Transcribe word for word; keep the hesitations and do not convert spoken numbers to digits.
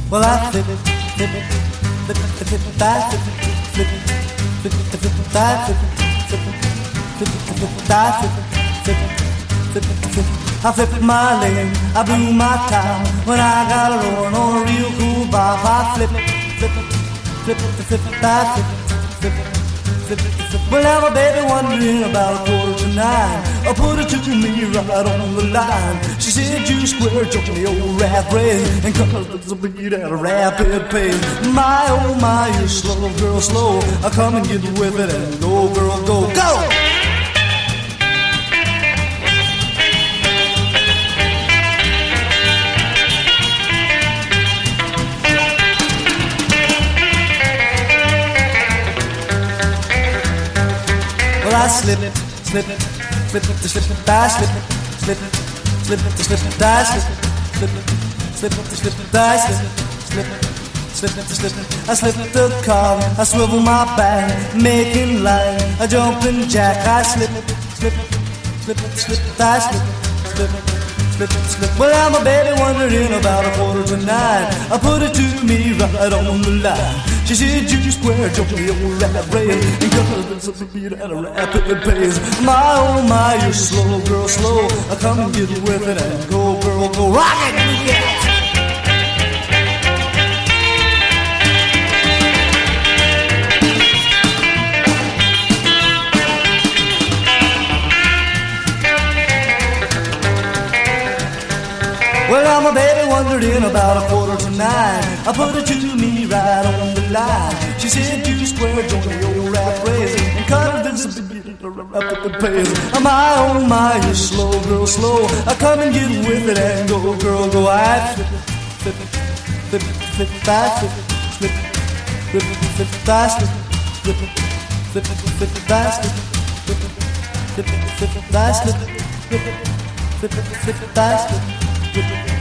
Well, I flip it, flip it, flip it, flip it, I flip it, flip it, flip it, flip it, I flip it, flip it, flip it, flip it, I flip it, flip it, flip it, flip it. I flipped my lane, I blew my top when I got a rolling on a real cool bop. I flip it, flip it, flip it, flip it, I flip it, flip it, flip it, flip it. Well, now my baby wondering about a quarter to nine. I put it to me right on the line. She said, you square joke the old rap race, and cause the beat at a rapid pace. My, oh my, you're slow, girl, slow. I come and get with it and go, girl, go, go! Well, I slip it, slip it, slip it, slip it, I slip it, slip it, slip it, slip it, I slip it, slip it, slip it, slip it, I slip it, slip it, slip it, slip it. I slip the car, I swivel my back, making line, a jumping jack. I slip it, slip it, slip it, slip it, I slip it, slip it, slip it, slip it. Well, I'm a baby wondering about a quarter to nine. I put it to me right on the line. She said, you square jump the old rap race, and cause it's a beat at a rapid pace. My, oh my, you're slow, girl, slow. I come and get with it and go, girl, go. Rock it, yeah! Well, I'm a baby wondering about a quarter to nine. I put it to me right on the line. She said, you square join the old rap race, and cut it this beat at a rapid pace. My, oh my, you're slow, girl, slow. I come and get with it and go, girl, go. I flip it, flip it, flip it, flip it, I flip it, flip it, flip it, flip it, I slip it, flip it, flip it, flip it, I slip it, flip it, flip it, flip it, I slip it, flip it, flip it, flip it, I slip it.